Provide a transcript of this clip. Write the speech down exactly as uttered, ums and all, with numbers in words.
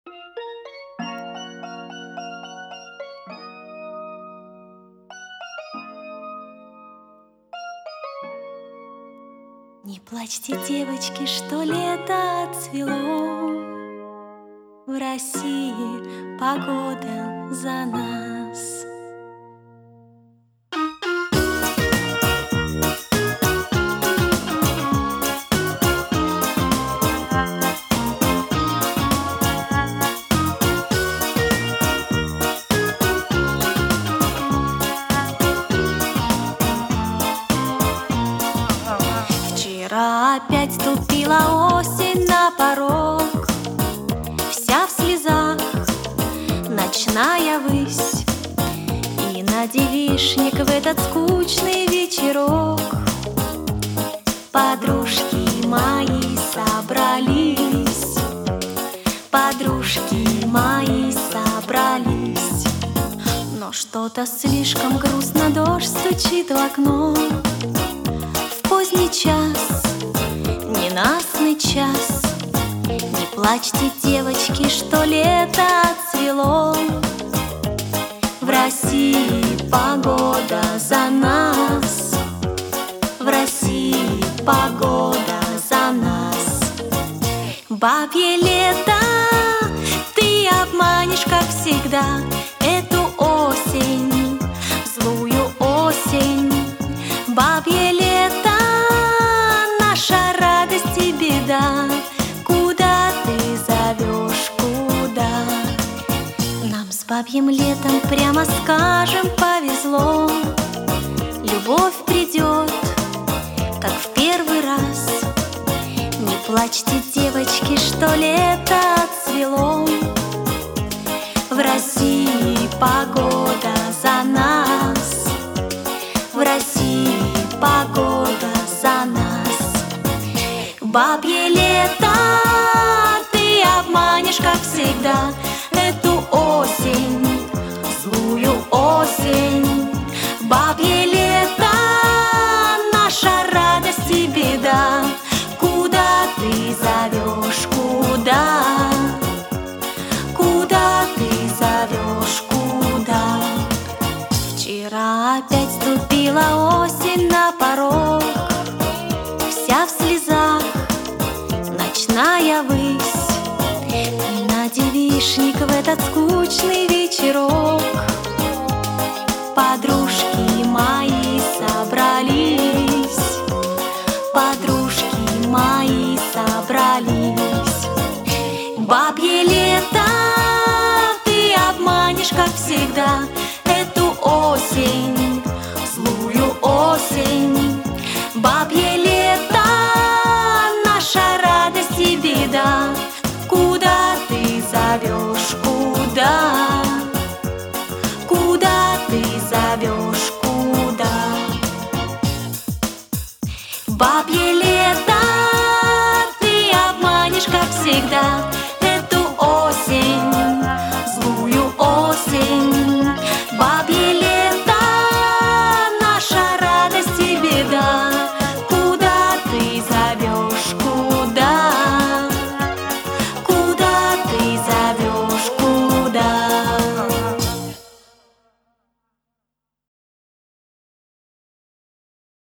Не плачьте, девочки, что лето отцвело. В России погода за нас. Вчера опять ступила осень на порог, вся в слезах ночная высь, и на девичник в этот скучный вечерок подружки мои собрались, подружки мои собрались. Но что-то слишком грустно, дождь стучит в окно. Поздний час, ненастный час. Не плачьте, девочки, что лето отцвело. В России погода за нас, в России погода за нас. Бабье лето, ты обманешь, как всегда, эту осень, злую осень. Бабье лето, наша радость и беда. Куда ты зовешь, куда? Нам с бабьим летом, прямо скажем, повезло. Любовь придет, как в первый раз. Не плачьте, девочки, что лето отцвело. В России погода за нас, в России погода за нас. Бабье лето, ты обманешь, как всегда, эту осень, злую осень. Бабье лето, наша радость и беда. Куда ты зовешь, куда? Куда ты зовешь, куда? Вчера опять ступила осень на порог, вся в слезах ночная высь, и на девичник в этот скучный вечерок подружки мои собрались, подружки мои собрались. Бабье лето, ты обманешь, как всегда,